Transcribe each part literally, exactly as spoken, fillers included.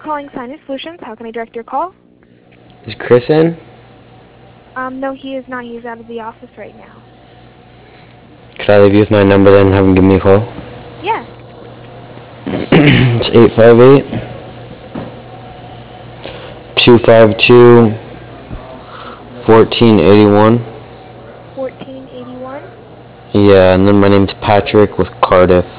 calling Signage Solutions. How can I direct your call? Is Chris in? Um, no, he is not. He's out of the office right now. Could I leave you with my number then and have him give me a call? Yeah. It's eight five eight, two five two, fourteen eighty-one. fourteen eighty-one. Yeah, and then my name's Patrick with Cardiff.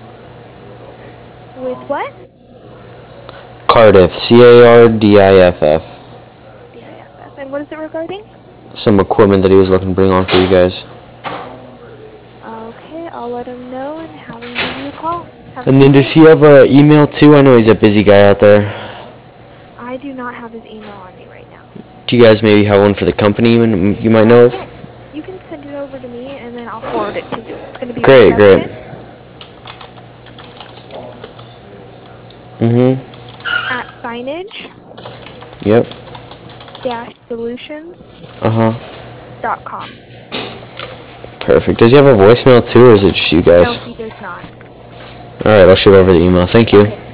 With what? Cardiff, C A R D I F F. D I F F. And what is it regarding? Some equipment that he was looking to bring on for you guys. Okay, I'll let him know and have him give you a call. Have And then does he have an email too? I know he's a busy guy out there. I do not have his email on me right now. Do you guys maybe have one for the company even you might know of? Yeah, you can send it over to me and then I'll forward it to you. It's going to be Great, great. Mm-hmm. At signage Yep. dash solutions Uh-huh. dot com. Perfect. Does he have a voicemail too, or is it just you guys? No, he does not. Alright, I'll shoot over the email. Thank you. Okay.